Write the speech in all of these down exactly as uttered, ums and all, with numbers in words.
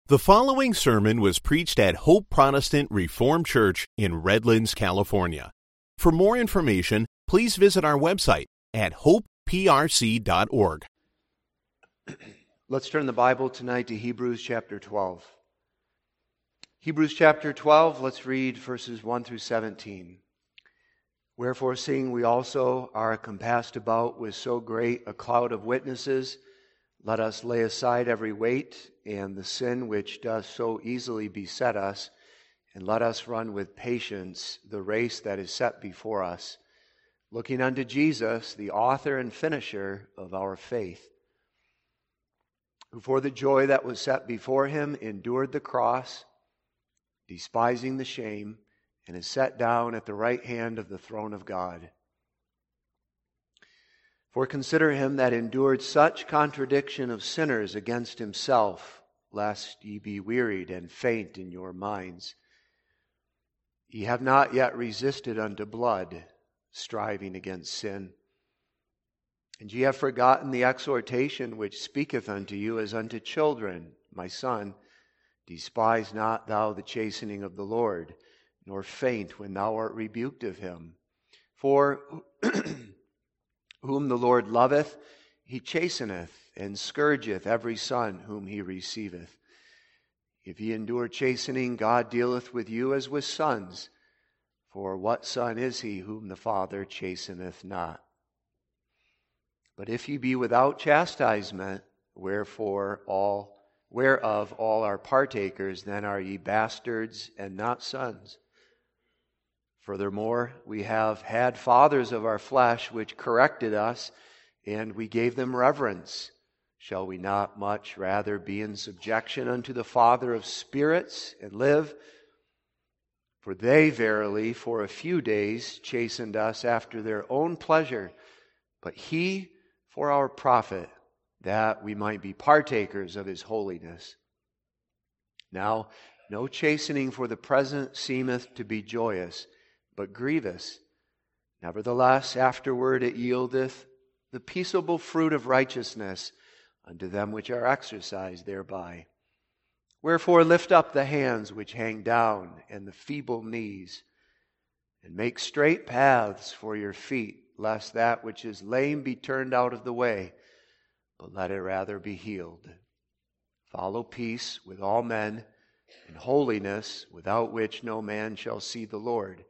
The following sermon was preached at Hope Protestant Reformed Church in Redlands, California. For more information, please visit our website at hope p r c dot org. Let's turn the Bible tonight to Hebrews chapter twelve. Hebrews chapter twelve, let's read verses one through seventeen. Wherefore, seeing we also are compassed about with so great a cloud of witnesses, let us lay aside every weight and the sin which doth so easily beset us, and let us run with patience the race that is set before us, looking unto Jesus, the author and finisher of our faith, who for the joy that was set before him endured the cross, despising the shame, and is set down at the right hand of the throne of God. For consider him that endured such contradiction of sinners against himself, lest ye be wearied and faint in your minds. Ye have not yet resisted unto blood, striving against sin. And ye have forgotten the exhortation which speaketh unto you as unto children, my son, despise not thou the chastening of the Lord, nor faint when thou art rebuked of him. For whom the Lord loveth, he chasteneth, and scourgeth every son whom he receiveth. If ye endure chastening, God dealeth with you as with sons. For what son is he whom the Father chasteneth not? But if ye be without chastisement, wherefore all, whereof all are partakers, then are ye bastards and not sons. Furthermore, we have had fathers of our flesh which corrected us, and we gave them reverence. Shall we not much rather be in subjection unto the Father of spirits and live? For they verily for a few days chastened us after their own pleasure, but he for our profit, that we might be partakers of his holiness. Now, no chastening for the present seemeth to be joyous, but grievous. Nevertheless, afterward it yieldeth the peaceable fruit of righteousness unto them which are exercised thereby. Wherefore lift up the hands which hang down, and the feeble knees, and make straight paths for your feet, lest that which is lame be turned out of the way, but let it rather be healed. Follow peace with all men, and holiness, without which no man shall see the Lord.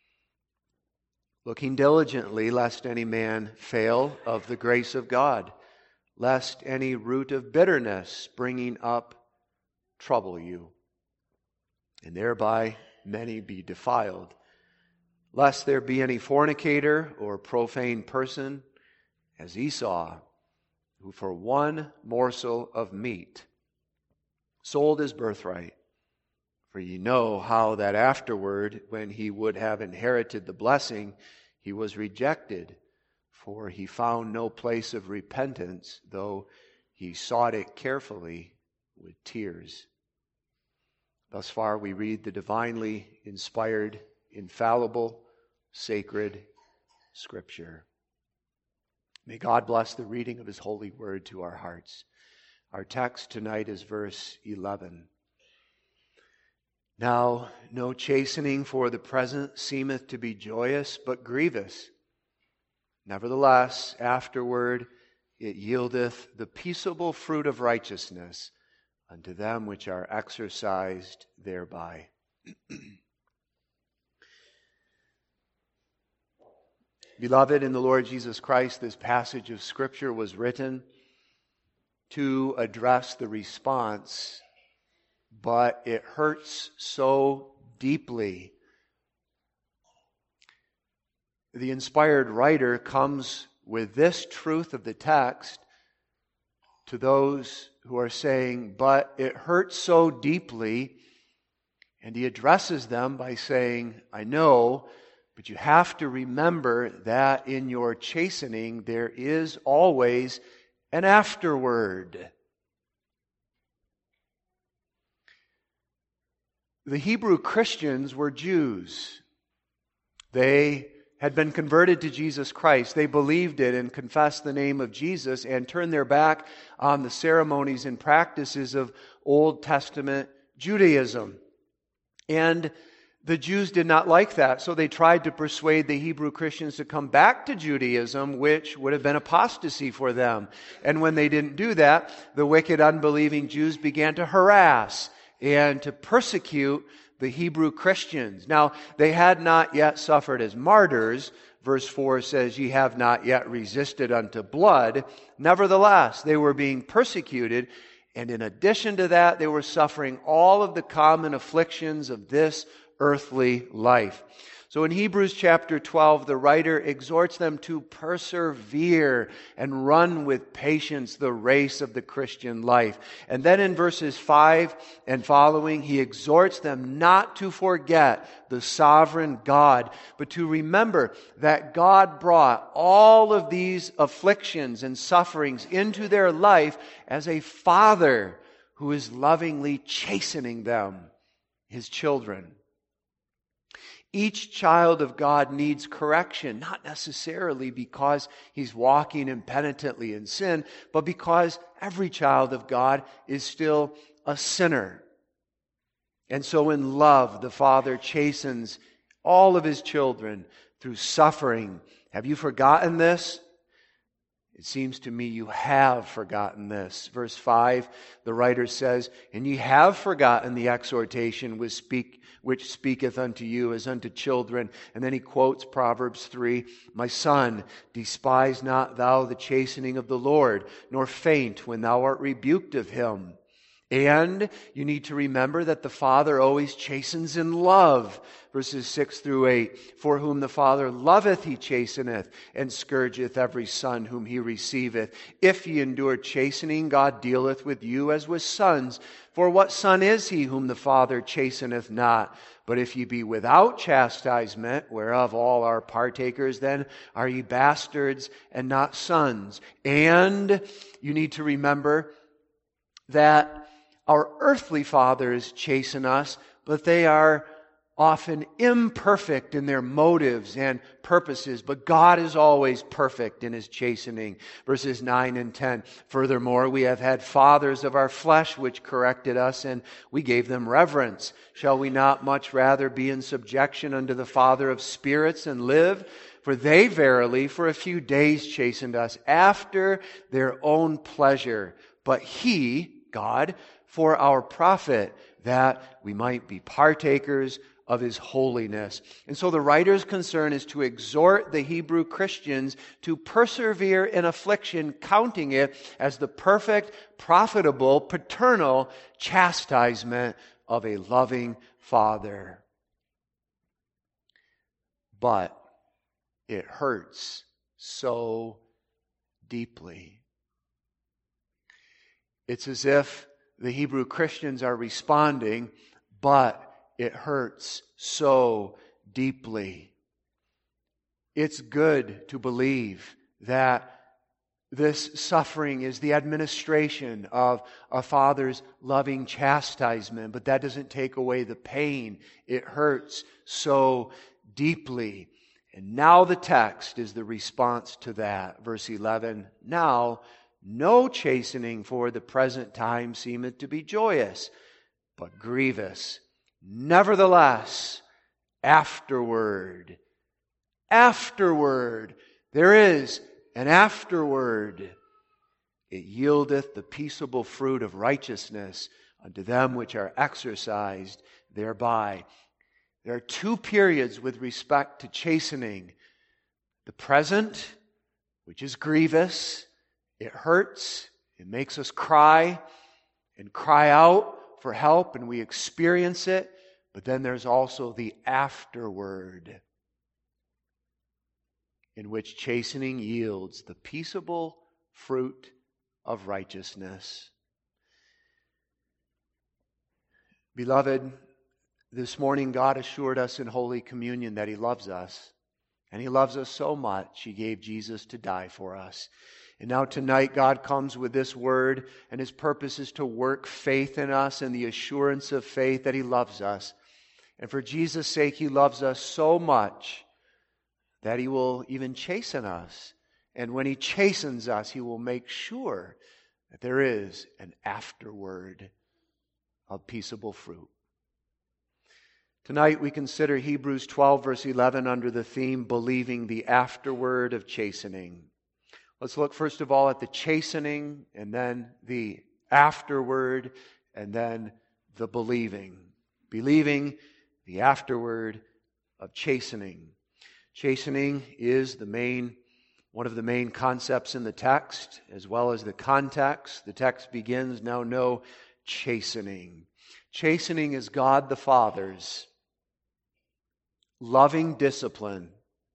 Looking diligently, lest any man fail of the grace of God, lest any root of bitterness springing up trouble you, and thereby many be defiled, lest there be any fornicator or profane person, as Esau, who for one morsel of meat sold his birthright. For ye know how that afterward, when he would have inherited the blessing, he was rejected, for he found no place of repentance, though he sought it carefully with tears. Thus far we read the divinely inspired, infallible, sacred Scripture. May God bless the reading of his holy word to our hearts. Our text tonight is verse eleven. Now, no chastening for the present seemeth to be joyous, but grievous. Nevertheless, afterward it yieldeth the peaceable fruit of righteousness unto them which are exercised thereby. Beloved in the Lord Jesus Christ, this passage of Scripture was written to address the response, but it hurts so deeply. The inspired writer comes with this truth of the text to those who are saying, but it hurts so deeply, and he addresses them by saying, I know, but you have to remember that in your chastening there is always an afterword. The Hebrew Christians were Jews. They had been converted to Jesus Christ. They believed it and confessed the name of Jesus and turned their back on the ceremonies and practices of Old Testament Judaism. And the Jews did not like that, so they tried to persuade the Hebrew Christians to come back to Judaism, which would have been apostasy for them. And when they didn't do that, the wicked, unbelieving Jews began to harass and to persecute the Hebrew Christians. Now, they had not yet suffered as martyrs. Verse four says, "Ye have not yet resisted unto blood." Nevertheless, they were being persecuted, and in addition to that, they were suffering all of the common afflictions of this earthly life. So in Hebrews chapter twelve, the writer exhorts them to persevere and run with patience the race of the Christian life. And then in verses five and following, he exhorts them not to forget the sovereign God, but to remember that God brought all of these afflictions and sufferings into their life as a father who is lovingly chastening them, his children. Each child of God needs correction, not necessarily because he's walking impenitently in sin, but because every child of God is still a sinner. And so in love, the Father chastens all of his children through suffering. Have you forgotten this? It seems to me you have forgotten this. Verse five, the writer says, "And ye have forgotten the exhortation which speak which speaketh unto you as unto children." And then he quotes Proverbs three, "My son, despise not thou the chastening of the Lord, nor faint when thou art rebuked of him." And you need to remember that the Father always chastens in love. Verses six through eight. "For whom the Father loveth, he chasteneth, and scourgeth every son whom he receiveth. If ye endure chastening, God dealeth with you as with sons. For what son is he whom the Father chasteneth not? But if ye be without chastisement, whereof all are partakers, then are ye bastards and not sons." And you need to remember that our earthly fathers chasten us, but they are often imperfect in their motives and purposes, but God is always perfect in his chastening. Verses nine and ten. "Furthermore, we have had fathers of our flesh which corrected us, and we gave them reverence. Shall we not much rather be in subjection unto the Father of spirits and live? For they verily for a few days chastened us after their own pleasure, but he," God, "for our profit, that we might be partakers of his holiness." And so the writer's concern is to exhort the Hebrew Christians to persevere in affliction, counting it as the perfect, profitable, paternal chastisement of a loving Father. But it hurts so deeply. It's as if the Hebrew Christians are responding, but it hurts so deeply. It's good to believe that this suffering is the administration of a Father's loving chastisement, but that doesn't take away the pain. It hurts so deeply. And now the text is the response to that. Verse eleven, "Now no chastening for the present time seemeth to be joyous, but grievous. Nevertheless, afterward," afterward, there is an afterward, "it yieldeth the peaceable fruit of righteousness unto them which are exercised thereby." There are two periods with respect to chastening. The present, which is grievous. It hurts. It makes us cry and cry out for help, and we experience it. But then there's also the afterward, in which chastening yields the peaceable fruit of righteousness. Beloved, this morning God assured us in Holy Communion that he loves us. And he loves us so much, he gave Jesus to die for us. And now tonight God comes with this word, and his purpose is to work faith in us and the assurance of faith that he loves us. And for Jesus' sake, he loves us so much that He will even chasten us. And when He chastens us, He will make sure that there is an afterward of peaceable fruit. Tonight we consider Hebrews twelve, verse eleven, under the theme, believing the afterword of chastening. Let's look first of all at the chastening, and then the afterward, and then the believing. Believing the afterward of chastening. Chastening is the main, one of the main concepts in the text, as well as the context. The text begins, now know chastening. Chastening is God the Father's loving discipline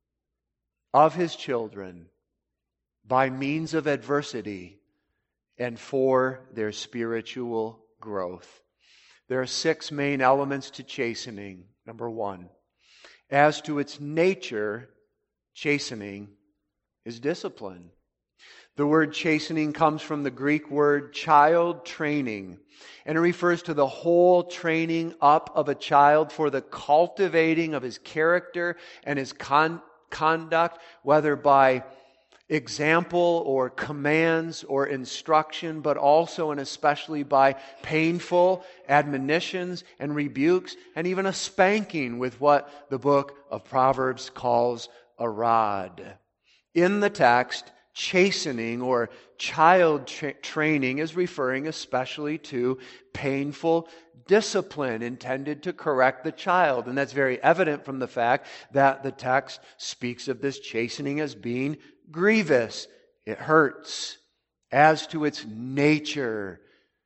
of His children by means of adversity and for their spiritual growth. There are six main elements to chastening. Number one, as to its nature, chastening is discipline. The word chastening comes from the Greek word child training, and it refers to the whole training up of a child for the cultivating of his character and his con- conduct, whether by example or commands or instruction, but also and especially by painful admonitions and rebukes, and even a spanking with what the book of Proverbs calls a rod. In the text, chastening or child tra- training is referring especially to painful discipline intended to correct the child. And that's very evident from the fact that the text speaks of this chastening as being grievous. It hurts. As to its nature,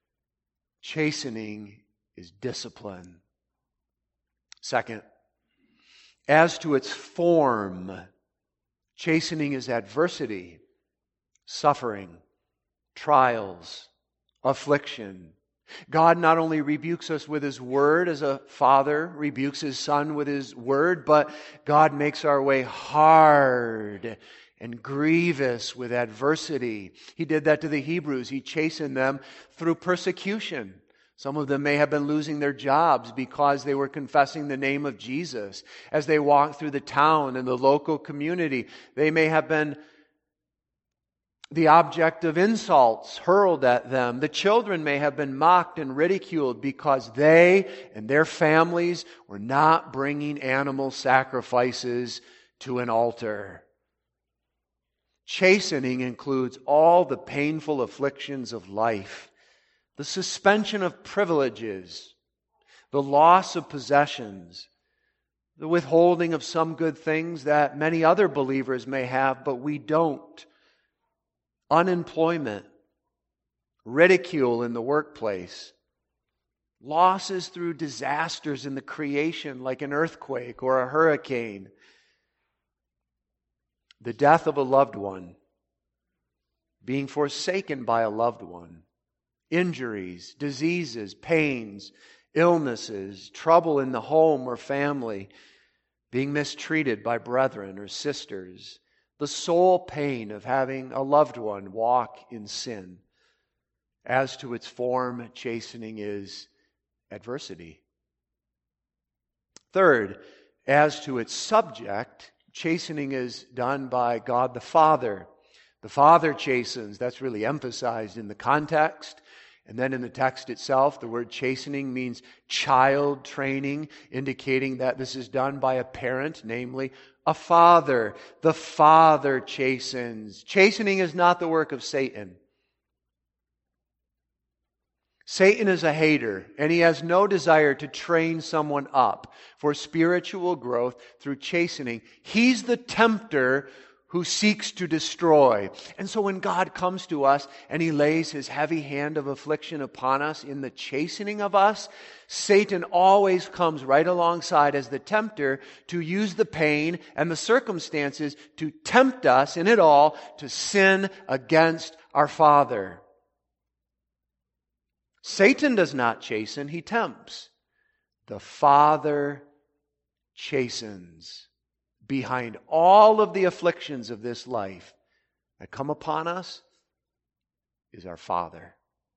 chastening is discipline. Second, as to its form, chastening is adversity, suffering, trials, affliction. God not only rebukes us with His Word as a father rebukes His Son with His Word, but God makes our way hard and grievous with adversity. He did that to the Hebrews. He chastened them through persecution. Some of them may have been losing their jobs because they were confessing the name of Jesus. As they walked through the town and the local community, they may have been the object of insults hurled at them. The children may have been mocked and ridiculed because they and their families were not bringing animal sacrifices to an altar. Chastening includes all the painful afflictions of life, the suspension of privileges, the loss of possessions, the withholding of some good things that many other believers may have, but we don't. Unemployment, ridicule in the workplace, losses through disasters in the creation like an earthquake or a hurricane, the death of a loved one, being forsaken by a loved one, injuries, diseases, pains, illnesses, trouble in the home or family, being mistreated by brethren or sisters, the soul pain of having a loved one walk in sin. As to its form, chastening is adversity. Third, as to its subject, chastening is done by God the Father. The Father chastens. That's really emphasized in the context. And then in the text itself, the word chastening means child training, indicating that this is done by a parent, namely a father. The Father chastens. Chastening is not the work of Satan. Satan is a hater, and he has no desire to train someone up for spiritual growth through chastening. He's the tempter who seeks to destroy. And so when God comes to us and He lays His heavy hand of affliction upon us in the chastening of us, Satan always comes right alongside as the tempter to use the pain and the circumstances to tempt us in it all to sin against our Father. Satan does not chasten, he tempts. The Father chastens. Behind all of the afflictions of this life that come upon us is our Father.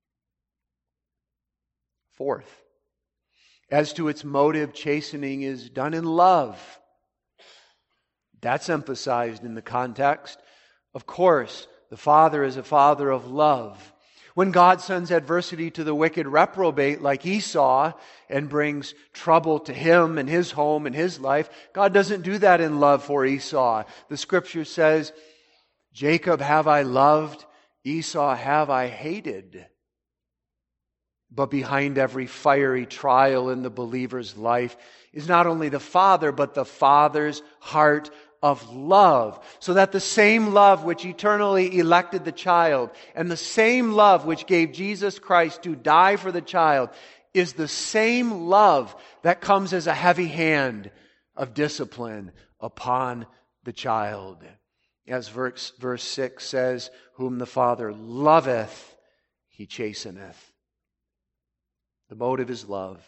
Fourth, as to its motive, chastening is done in love. That's emphasized in the context. Of course, the Father is a Father of love. When God sends adversity to the wicked reprobate like Esau and brings trouble to him and his home and his life, God doesn't do that in love for Esau. The Scripture says, Jacob have I loved, Esau have I hated. But behind every fiery trial in the believer's life is not only the Father, but the Father's heart of love, so that the same love which eternally elected the child and the same love which gave Jesus Christ to die for the child is the same love that comes as a heavy hand of discipline upon the child. As verse, verse six says, whom the Father loveth, He chasteneth. The motive is love.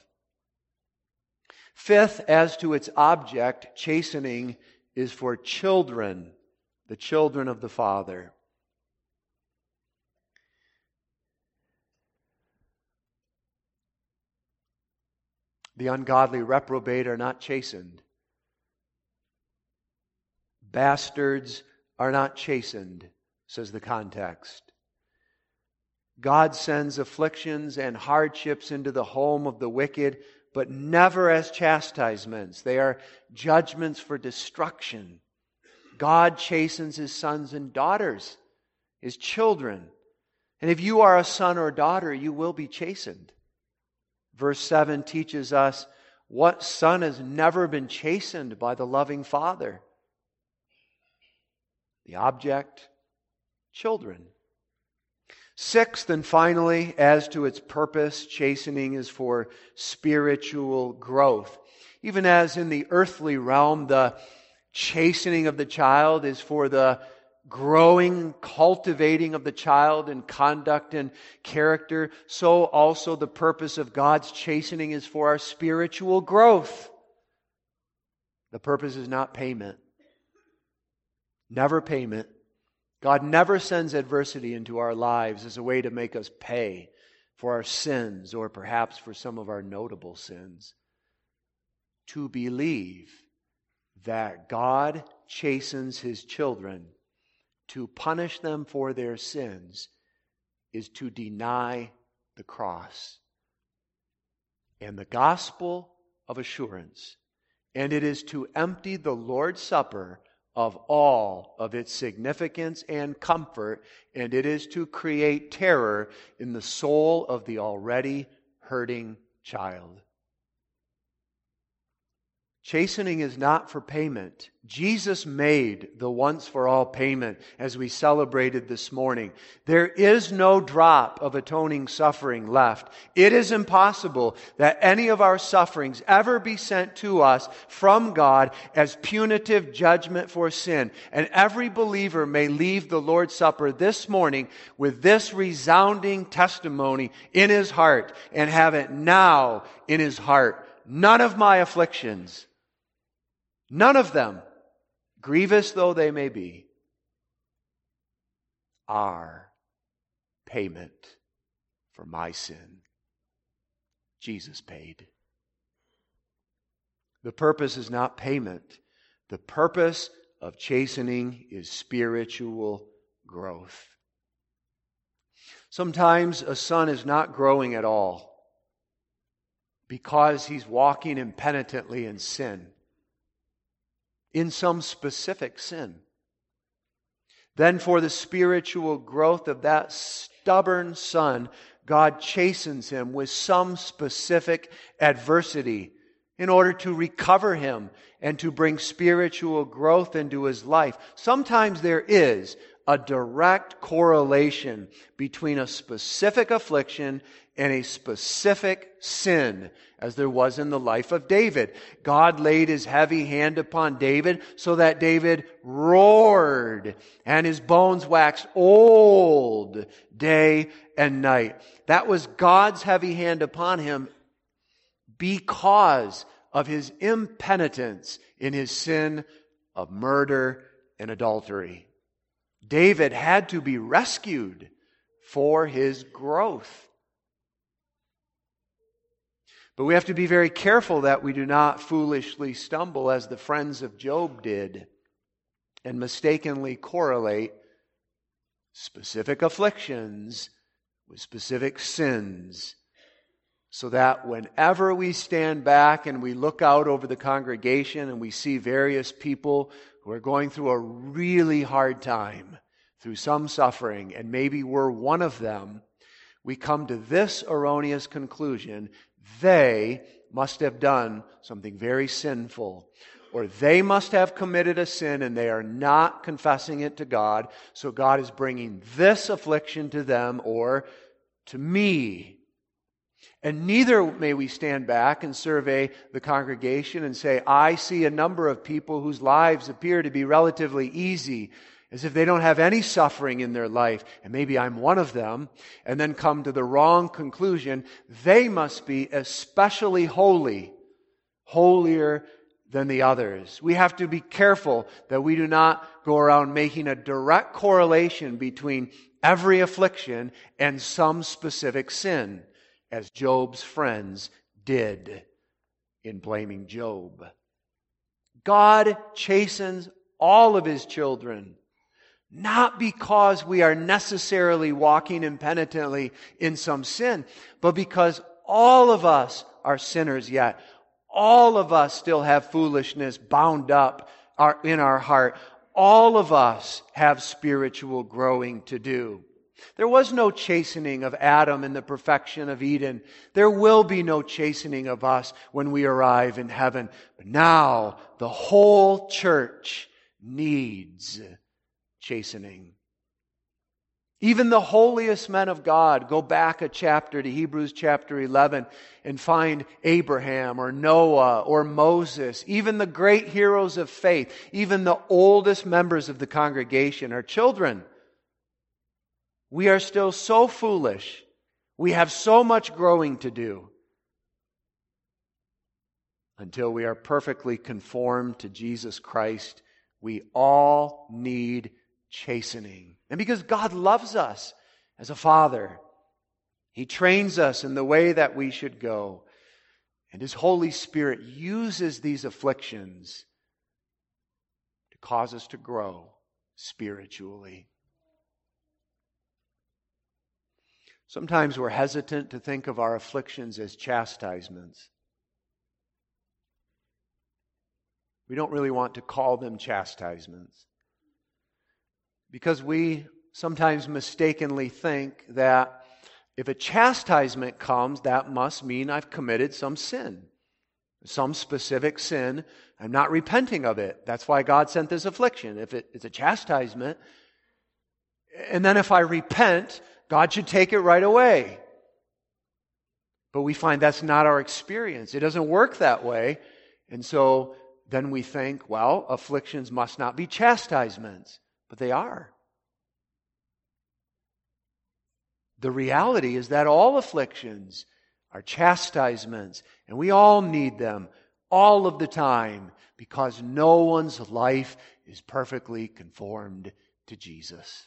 Fifth, as to its object, chastening is for children, the children of the Father. The ungodly reprobate are not chastened. Bastards are not chastened, says the context. God sends afflictions and hardships into the home of the wicked, but never as chastisements. They are judgments for destruction. God chastens His sons and daughters, His children. And if you are a son or daughter, you will be chastened. Verse seven teaches us, what son has never been chastened by the loving Father? The object, children. Sixth and finally, as to its purpose, chastening is for spiritual growth. Even as in the earthly realm, the chastening of the child is for the growing, cultivating of the child in conduct and character, so also the purpose of God's chastening is for our spiritual growth. The purpose is not payment. Never payment. God never sends adversity into our lives as a way to make us pay for our sins or perhaps for some of our notable sins. To believe that God chastens His children to punish them for their sins is to deny the cross and the gospel of assurance. And it is to empty the Lord's Supper of all of its significance and comfort, and it is to create terror in the soul of the already hurting child. Chastening is not for payment. Jesus made the once-for-all payment as we celebrated this morning. There is no drop of atoning suffering left. It is impossible that any of our sufferings ever be sent to us from God as punitive judgment for sin. And every believer may leave the Lord's Supper this morning with this resounding testimony in his heart and have it now in his heart. None of my afflictions, none of them, grievous though they may be, are payment for my sin. Jesus paid. The purpose is not payment. The purpose of chastening is spiritual growth. Sometimes a son is not growing at all because he's walking impenitently in sin, in some specific sin. Then for the spiritual growth of that stubborn son, God chastens him with some specific adversity in order to recover him and to bring spiritual growth into his life. Sometimes there is a direct correlation between a specific affliction and a specific sin, as there was in the life of David. God laid His heavy hand upon David so that David roared and his bones waxed old day and night. That was God's heavy hand upon him because of his impenitence in his sin of murder and adultery. David had to be rescued for his growth. But we have to be very careful that we do not foolishly stumble as the friends of Job did. and mistakenly correlate specific afflictions with specific sins, so that whenever we stand back and we look out over the congregation and we see various people who are going through a really hard time, through some suffering, and maybe we're one of them, we come to this erroneous conclusion: they must have done something very sinful, or they must have committed a sin and they are not confessing it to God, so God is bringing this affliction to them or to me. And neither may we stand back and survey the congregation and say, I see a number of people whose lives appear to be relatively easy, as if they don't have any suffering in their life, and maybe I'm one of them, and then come to the wrong conclusion: they must be especially holy, holier than the others. We have to be careful that we do not go around making a direct correlation between every affliction and some specific sin, as Job's friends did in blaming Job. God chastens all of His children, not because we are necessarily walking impenitently in some sin, but because all of us are sinners yet. All of us still have foolishness bound up in our heart. All of us have spiritual growing to do. There was no chastening of Adam in the perfection of Eden. There will be no chastening of us when we arrive in heaven. But now the whole church needs chastening. Even the holiest men of God, go back a chapter to Hebrews chapter eleven and find Abraham or Noah or Moses, even the great heroes of faith, even the oldest members of the congregation are children. We are still so foolish. We have so much growing to do until we are perfectly conformed to Jesus Christ. We all need chastening. And because God loves us as a father, He trains us in the way that we should go. And His Holy Spirit uses these afflictions to cause us to grow spiritually. Sometimes we're hesitant to think of our afflictions as chastisements. We don't really want to call them chastisements, because we sometimes mistakenly think that if a chastisement comes, that must mean I've committed some sin, some specific sin. I'm not repenting of it. That's why God sent this affliction. If it, it's a chastisement, and then if I repent, God should take it right away. But we find that's not our experience. It doesn't work that way. And so then we think, well, afflictions must not be chastisements. But they are. The reality is that all afflictions are chastisements, and we all need them all of the time, because no one's life is perfectly conformed to Jesus.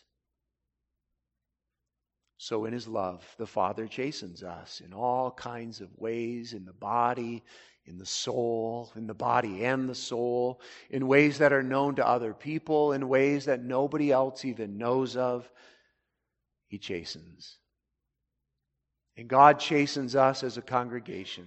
So in His love, the Father chastens us in all kinds of ways, in the body, in the soul, in the body and the soul, in ways that are known to other people, in ways that nobody else even knows of. He chastens. And God chastens us as a congregation.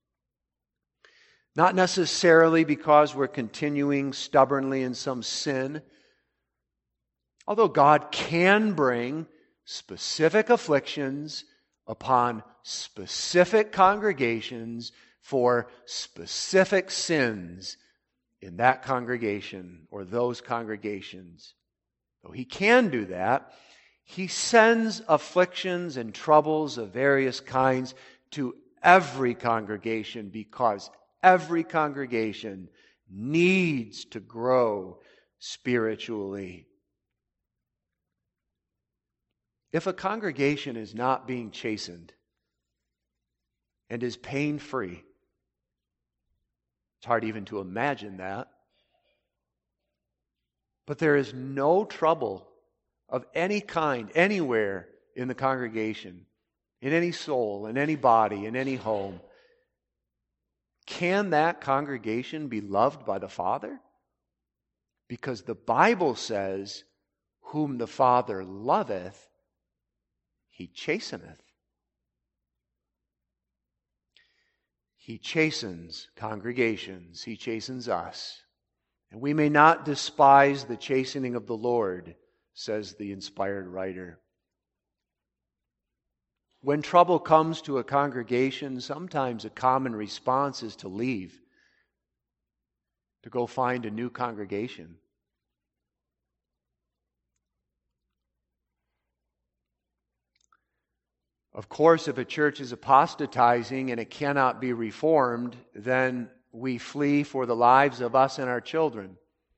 Not necessarily because we're continuing stubbornly in some sin, although God can bring specific afflictions upon specific congregations for specific sins in that congregation or those congregations. Though He can do that, He sends afflictions and troubles of various kinds to every congregation, because every congregation needs to grow spiritually. If a congregation is not being chastened and is pain-free, it's hard even to imagine that. But there is no trouble of any kind anywhere in the congregation, in any soul, in any body, in any home. Can that congregation be loved by the Father? Because the Bible says, whom the Father loveth, he chasteneth. He chastens congregations. He chastens us. And we may not despise the chastening of the Lord, says the inspired writer. When trouble comes to a congregation, sometimes a common response is to leave, to go find a new congregation. Of course, if a church is apostatizing and it cannot be reformed, then we flee for the lives of us and our children.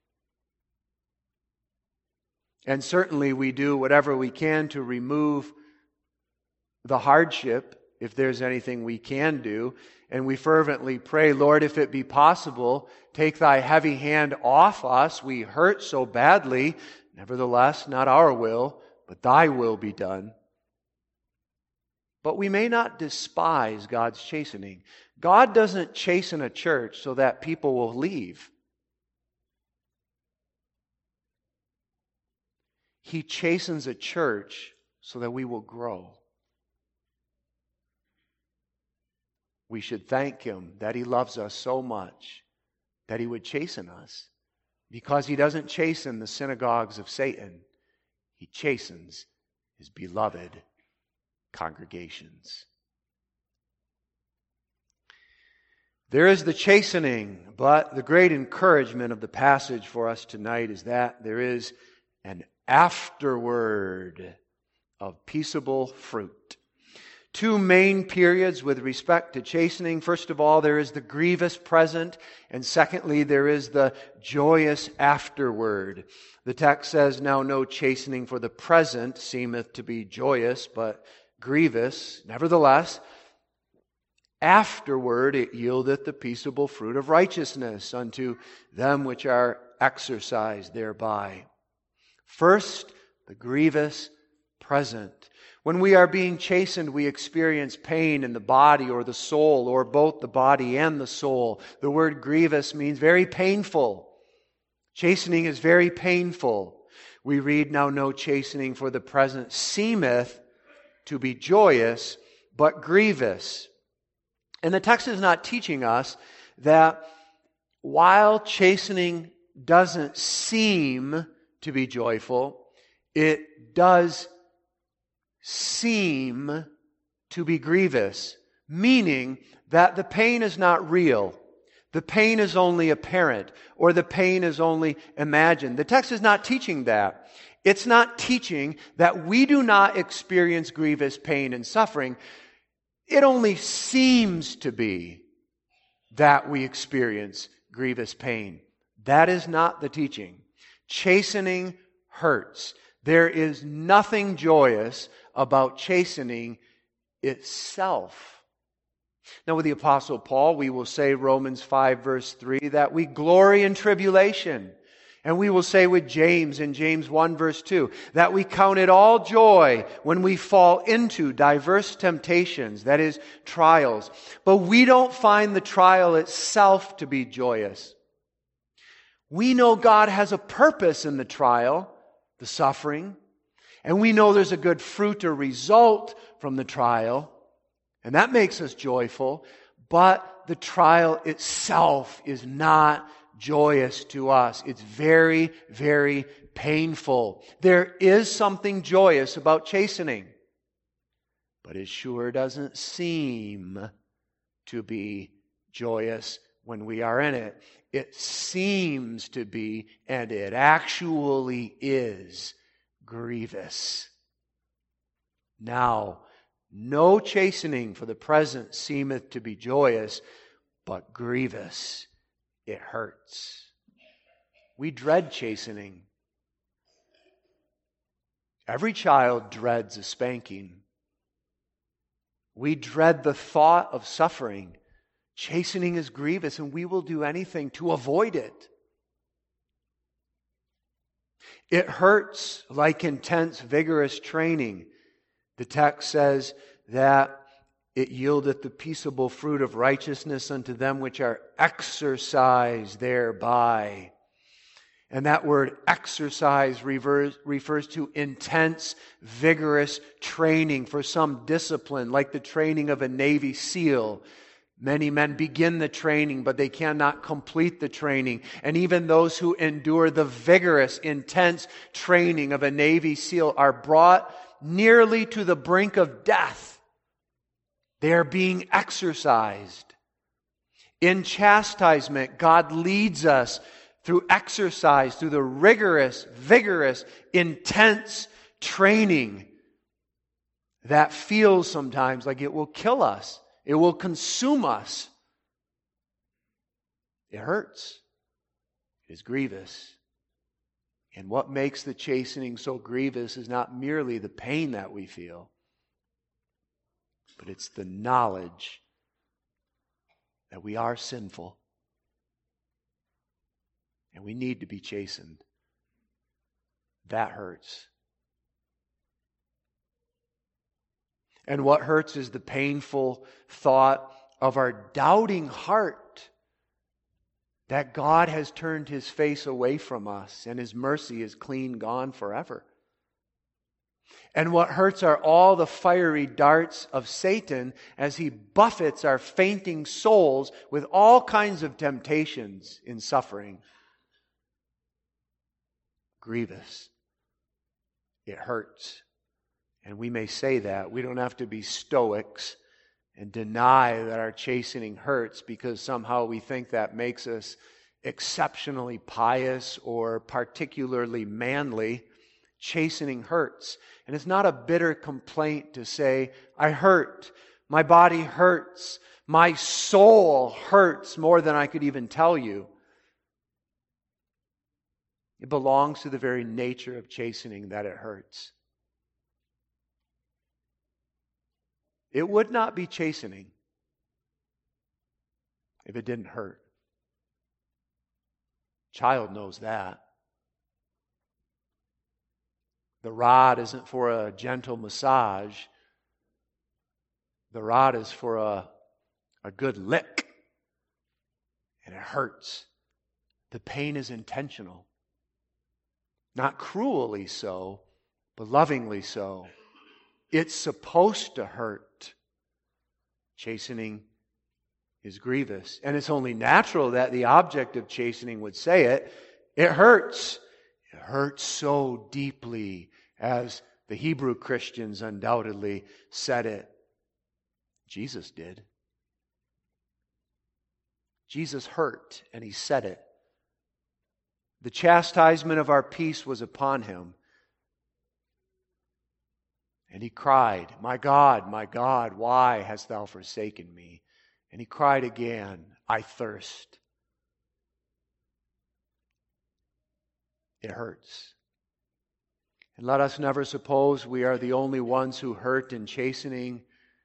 And certainly we do whatever we can to remove the hardship, if there's anything we can do. And we fervently pray, Lord, if it be possible, take thy heavy hand off us. We hurt so badly. Nevertheless, not our will, but thy will be done. But we may not despise God's chastening. God doesn't chasten a church so that people will leave. He chastens a church so that we will grow. We should thank Him that He loves us so much that He would chasten us, because He doesn't chasten the synagogues of Satan. He chastens His beloved congregations. There is the chastening, but the great encouragement of the passage for us tonight is that there is an afterward of peaceable fruit. Two main periods with respect to chastening. First of all, there is the grievous present, and secondly, there is the joyous afterward. The text says, now no chastening for the present seemeth to be joyous, but grievous. Nevertheless, afterward it yieldeth the peaceable fruit of righteousness unto them which are exercised thereby. First, the grievous present. When we are being chastened, we experience pain in the body or the soul, or both the body and the soul. The word grievous means very painful. Chastening is very painful. We read, now no chastening for the present seemeth to be joyous, but grievous. And the text is not teaching us that while chastening doesn't seem to be joyful, it does seem to be grievous, meaning that the pain is not real. The pain is only apparent, or the pain is only imagined. The text is not teaching that. It's not teaching that we do not experience grievous pain and suffering. It only seems to be that we experience grievous pain. That is not the teaching. Chastening hurts. There is nothing joyous about chastening itself. Now, with the Apostle Paul, we will say, Romans five verse three, that we glory in tribulation. And we will say with James in James one verse two, that we count it all joy when we fall into diverse temptations, that is, trials. But we don't find the trial itself to be joyous. We know God has a purpose in the trial, the suffering, and we know there's a good fruit or result from the trial, and that makes us joyful, but the trial itself is not joyous to us. It's very, very painful. There is something joyous about chastening, but it sure doesn't seem to be joyous when we are in it. It seems to be, and it actually is, grievous. Now, no chastening for the present seemeth to be joyous, but grievous. It hurts. We dread chastening. Every child dreads a spanking. We dread the thought of suffering. Chastening is grievous, and we will do anything to avoid it. It hurts like intense, vigorous training. The text says that it yieldeth the peaceable fruit of righteousness unto them which are exercised thereby. And that word exercise refers, refers to intense, vigorous training for some discipline, like the training of a Navy SEAL. Many men begin the training, but they cannot complete the training. And even those who endure the vigorous, intense training of a Navy SEAL are brought nearly to the brink of death. They are being exercised. In chastisement, God leads us through exercise, through the rigorous, vigorous, intense training that feels sometimes like it will kill us. It will consume us. It hurts. It is grievous. And what makes the chastening so grievous is not merely the pain that we feel, but it's the knowledge that we are sinful and we need to be chastened. That hurts. And what hurts is the painful thought of our doubting heart that God has turned His face away from us and His mercy is clean gone forever. And what hurts are all the fiery darts of Satan as he buffets our fainting souls with all kinds of temptations in suffering. Grievous. It hurts. And we may say that. We don't have to be stoics and deny that our chastening hurts because somehow we think that makes us exceptionally pious or particularly manly. Chastening hurts. And it's not a bitter complaint to say, I hurt. My body hurts. My soul hurts more than I could even tell you. It belongs to the very nature of chastening that it hurts. It would not be chastening if it didn't hurt. Child knows that. The rod isn't for a gentle massage. The rod is for a, a good lick. And it hurts. The pain is intentional. Not cruelly so, but lovingly so. It's supposed to hurt. Chastening is grievous. And it's only natural that the object of chastening would say it. It hurts. It hurts so deeply, as the Hebrew Christians undoubtedly said it. Jesus did. Jesus hurt, and He said it. The chastisement of our peace was upon Him. And He cried, My God, my God, why hast Thou forsaken me? And He cried again, I thirst. It hurts. And let us never suppose we are the only ones who hurt in chastening.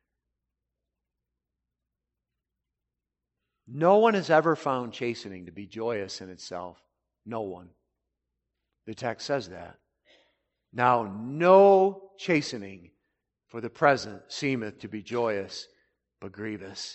No one has ever found chastening to be joyous in itself. No one. The text says that. Now, no chastening for the present seemeth to be joyous, but grievous.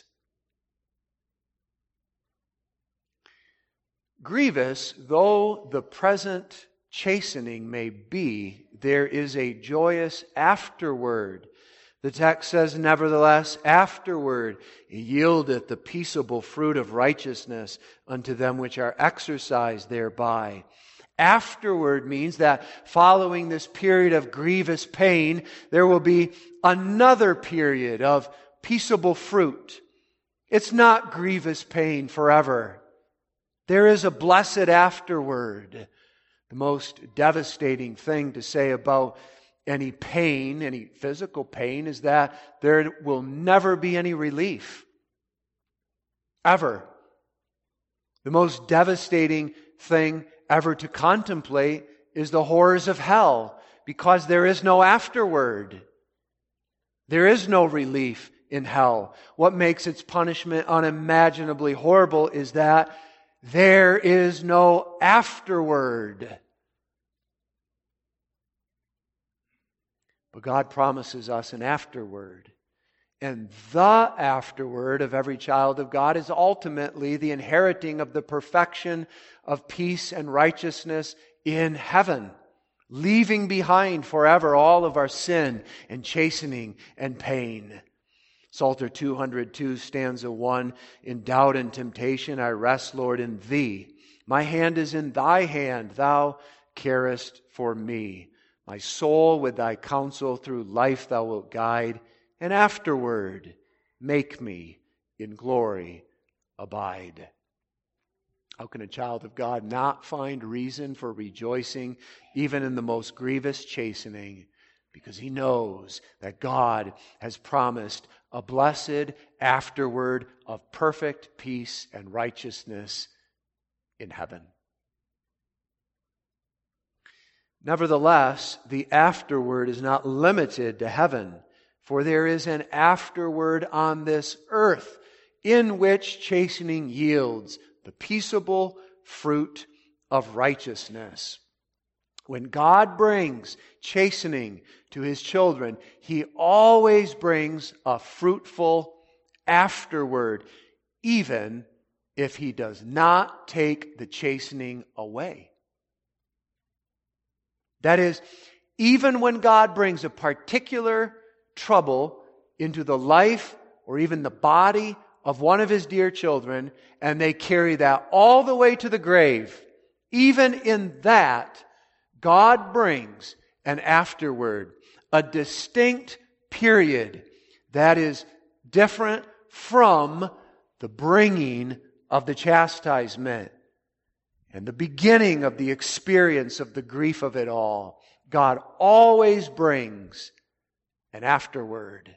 Grievous, though the present chastening may be, there is a joyous afterward. The text says, nevertheless, afterward He yieldeth the peaceable fruit of righteousness unto them which are exercised thereby. Afterward means that following this period of grievous pain, there will be another period of peaceable fruit. It's not grievous pain forever. There is a blessed afterward. The most devastating thing to say about any pain, any physical pain, is that there will never be any relief. Ever. The most devastating thing ever to contemplate is the horrors of hell, because there is no afterward. There is no relief in hell. What makes its punishment unimaginably horrible is that there is no afterward. But God promises us an afterward. And the afterward of every child of God is ultimately the inheriting of the perfection of peace and righteousness in heaven, leaving behind forever all of our sin and chastening and pain. Psalter two hundred two, stanza one, in doubt and temptation I rest, Lord, in Thee. My hand is in Thy hand, Thou carest for me. My soul with Thy counsel through life Thou wilt guide, and afterward make me in glory abide. How can a child of God not find reason for rejoicing even in the most grievous chastening? Because he knows that God has promised a blessed afterward of perfect peace and righteousness in heaven. Nevertheless, the afterward is not limited to heaven, for there is an afterward on this earth in which chastening yields the peaceable fruit of righteousness. When God brings chastening to His children, He always brings a fruitful afterward, even if He does not take the chastening away. That is, even when God brings a particular trouble into the life or even the body of one of His dear children, and they carry that all the way to the grave, even in that, God brings an afterward, a distinct period that is different from the bringing of the chastisement and the beginning of the experience of the grief of it all. God always brings an afterward.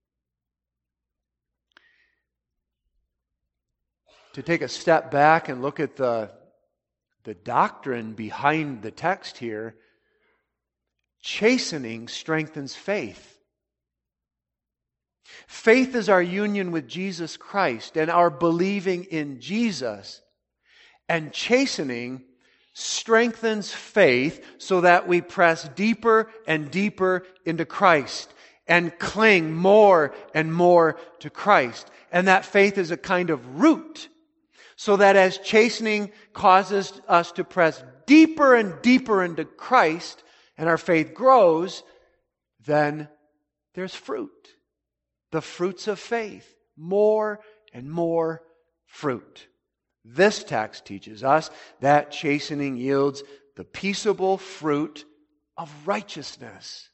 To take a step back and look at the, the doctrine behind the text here, chastening strengthens faith. Faith is our union with Jesus Christ and our believing in Jesus. And chastening strengthens faith so that we press deeper and deeper into Christ and cling more and more to Christ. And that faith is a kind of root, so that as chastening causes us to press deeper and deeper into Christ and our faith grows, then there's fruit. The fruits of faith. More and more fruit. This text teaches us that chastening yields the peaceable fruit of righteousness,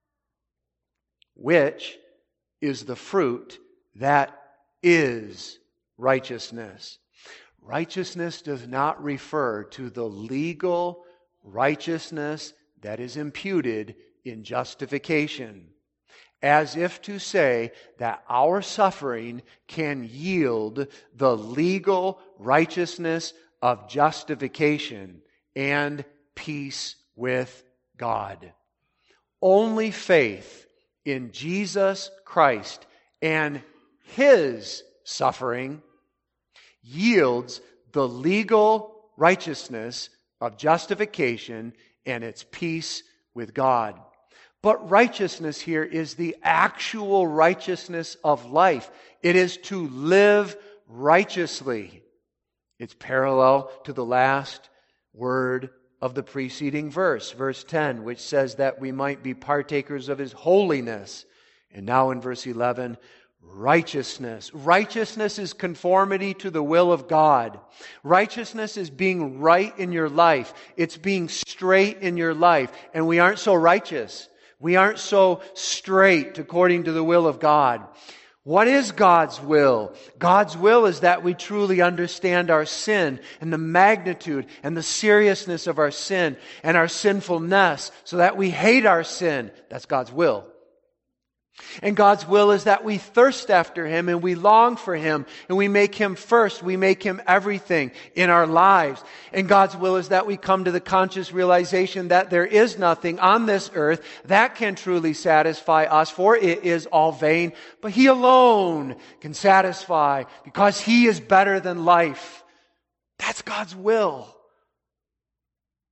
which is the fruit that is righteousness. Righteousness does not refer to the legal righteousness that is imputed in justification, as if to say that our suffering can yield the legal righteousness of justification and peace with God. Only faith in Jesus Christ and His suffering yields the legal righteousness of justification and its peace with God. But righteousness here is the actual righteousness of life. It is to live righteously. It's parallel to the last word of the preceding verse, verse ten, which says that we might be partakers of His holiness. And now in verse eleven, righteousness. Righteousness is conformity to the will of God. Righteousness is being right in your life. It's being straight in your life. And we aren't so righteous. We aren't so straight according to the will of God. What is God's will? God's will is that we truly understand our sin and the magnitude and the seriousness of our sin and our sinfulness so that we hate our sin. That's God's will. And God's will is that we thirst after Him and we long for Him and we make Him first. We make Him everything in our lives. And God's will is that we come to the conscious realization that there is nothing on this earth that can truly satisfy us, for it is all vain. But He alone can satisfy because He is better than life. That's God's will.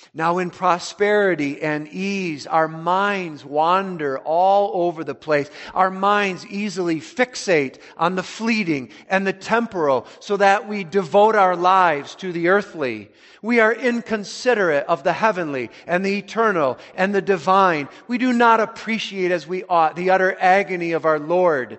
Now in prosperity and ease, our minds wander all over the place. Our minds easily fixate on the fleeting and the temporal so that we devote our lives to the earthly. We are inconsiderate of the heavenly and the eternal and the divine. We do not appreciate as we ought the utter agony of our Lord.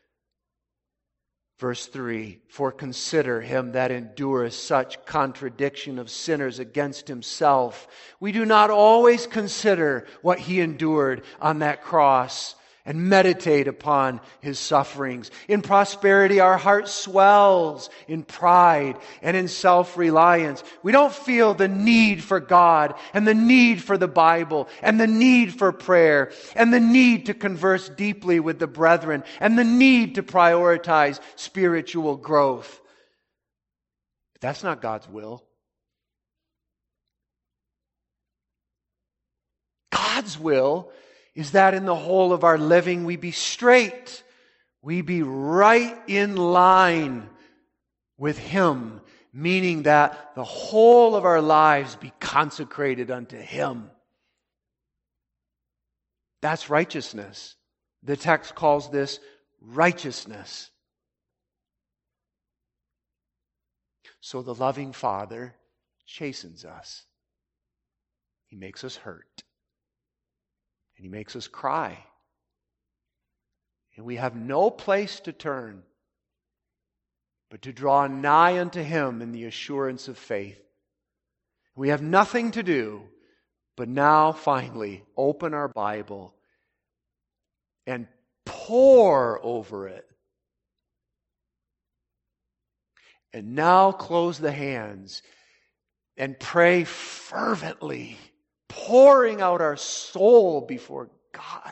Verse three, for consider him that endureth such contradiction of sinners against himself. We do not always consider what he endured on that cross and meditate upon his sufferings. In prosperity, our heart swells in pride and in self-reliance. We don't feel the need for God and the need for the Bible and the need for prayer and the need to converse deeply with the brethren and the need to prioritize spiritual growth. But that's not God's will. God's will is that in the whole of our living we be straight, we be right in line with Him, meaning that the whole of our lives be consecrated unto Him. That's righteousness. The text calls this righteousness. So the loving Father chastens us. He makes us hurt. And He makes us cry. And we have no place to turn but to draw nigh unto Him in the assurance of faith. We have nothing to do but now finally open our Bible and pore over it. And now close the hands and pray fervently, pouring out our soul before God.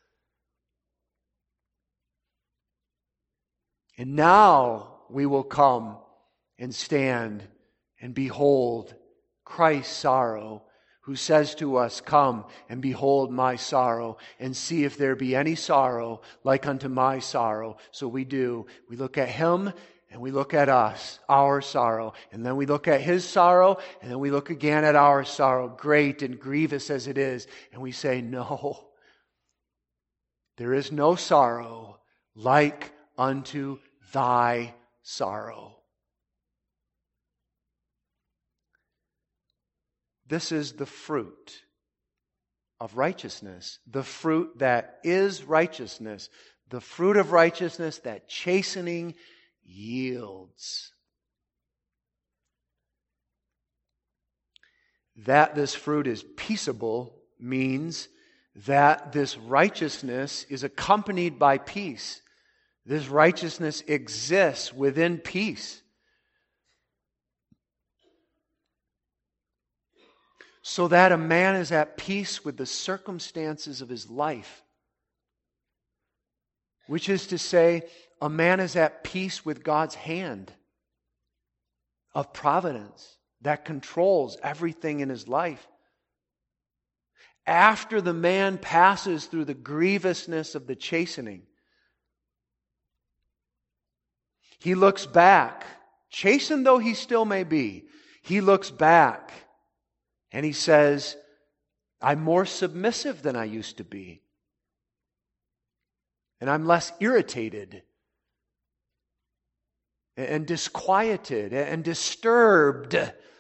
And now we will come and stand and behold Christ's sorrow, who says to us, come and behold my sorrow and see if there be any sorrow like unto my sorrow. So we do. We look at Him and we look at us, our sorrow, and then we look at His sorrow, and then we look again at our sorrow, great and grievous as it is, and we say, no, there is no sorrow like unto thy sorrow. This is the fruit of righteousness, the fruit that is righteousness, the fruit of righteousness that chastening yields. That this fruit is peaceable means that this righteousness is accompanied by peace. This righteousness exists within peace. So that a man is at peace with the circumstances of his life. Which is to say, a man is at peace with God's hand of providence that controls everything in his life. After the man passes through the grievousness of the chastening, he looks back, chastened though he still may be, he looks back and he says, I'm more submissive than I used to be. And I'm less irritated and disquieted and disturbed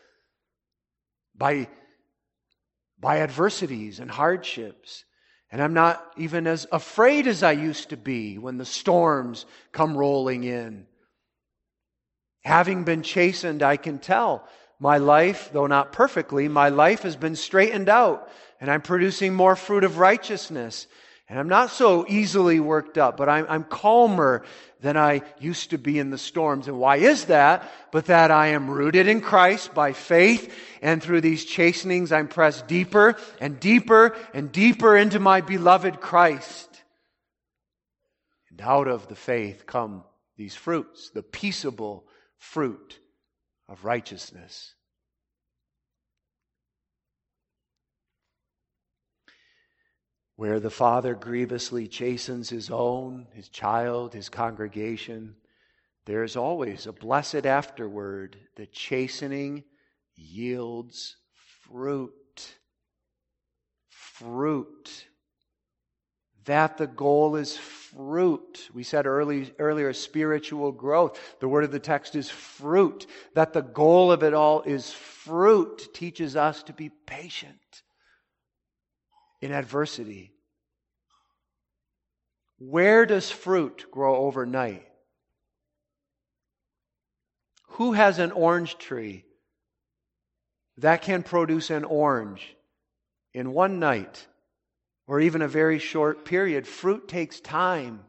by, by adversities and hardships. And I'm not even as afraid as I used to be when the storms come rolling in. Having been chastened, I can tell my life, though not perfectly, my life has been straightened out, and I'm producing more fruit of righteousness. And I'm not so easily worked up, but I'm, I'm calmer than I used to be in the storms. And why is that? But that I am rooted in Christ by faith, and through these chastenings I'm pressed deeper and deeper and deeper into my beloved Christ. And out of the faith come these fruits, the peaceable fruit of righteousness. Where the Father grievously chastens His own, His child, His congregation, there is always a blessed afterword. The chastening yields fruit. fruit. That the goal is fruit. We said early, earlier spiritual growth. The word of the text is fruit. That the goal of it all is fruit teaches us to be patient in adversity. Where does fruit grow overnight? Who has an orange tree that can produce an orange in one night? Or even a very short period. Fruit takes time.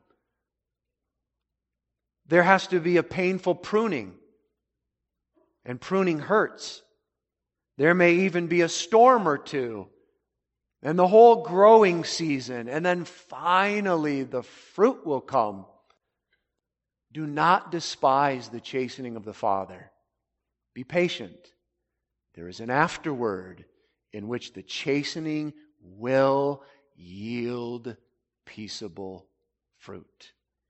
There has to be a painful pruning. And pruning hurts. There may even be a storm or two. And the whole growing season. And then finally the fruit will come. Do not despise the chastening of the Father. Be patient. There is an afterword in which the chastening will yield peaceable fruit.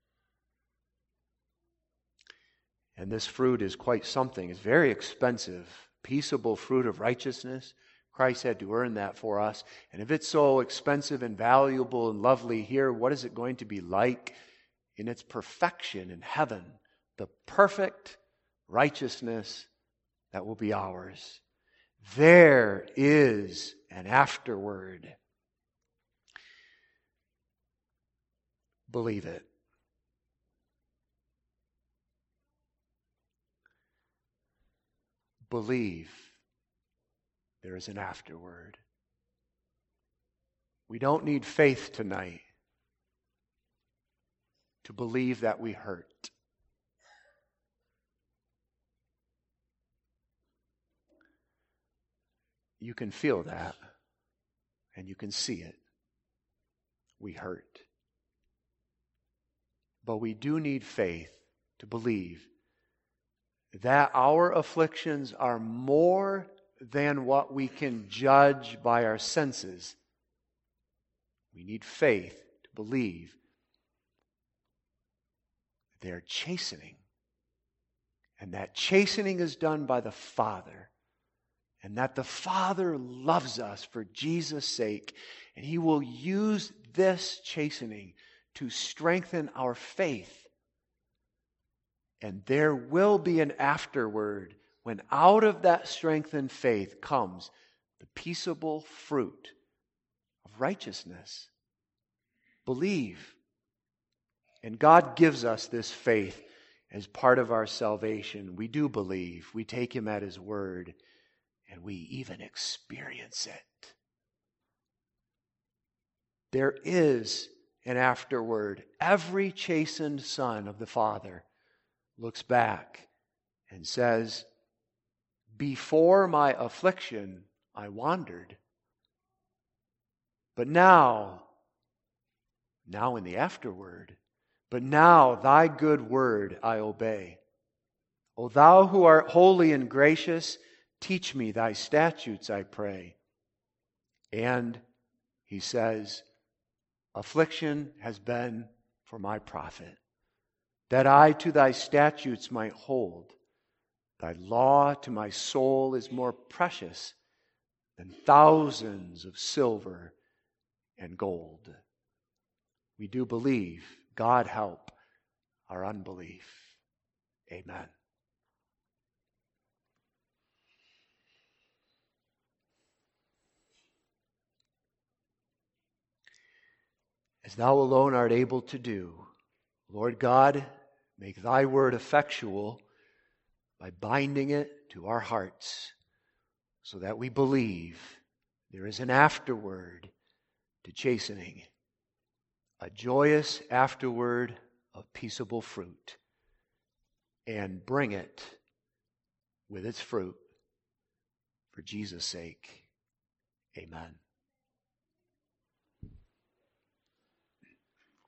And this fruit is quite something. It's very expensive. Peaceable fruit of righteousness. Christ had to earn that for us. And if it's so expensive and valuable and lovely here, what is it going to be like in its perfection in heaven? The perfect righteousness that will be ours. There is an afterword. Believe it. Believe there is an afterward. We don't need faith tonight to believe that we hurt. You can feel that, and you can see it. We hurt. But we do need faith to believe that our afflictions are more than what we can judge by our senses. We need faith to believe they're chastening. And that chastening is done by the Father. And that the Father loves us for Jesus' sake. And He will use this chastening to strengthen our faith. And there will be an afterward when out of that strengthened faith comes the peaceable fruit of righteousness. Believe. And God gives us this faith as part of our salvation. We do believe. We take Him at His word. And we even experience it. There is an afterward. Every chastened son of the Father looks back and says, before my affliction I wandered. But now, now in the afterward, but now thy good word I obey. O thou who art holy and gracious, teach me thy statutes, I pray. And he says, affliction has been for my profit, that I to thy statutes might hold. Thy law to my soul is more precious than thousands of silver and gold. We do believe. God help our unbelief. Amen. As thou alone art able to do, Lord God, make thy word effectual by binding it to our hearts, so that we believe there is an afterword to chastening, a joyous afterward of peaceable fruit, and bring it with its fruit for Jesus' sake. Amen.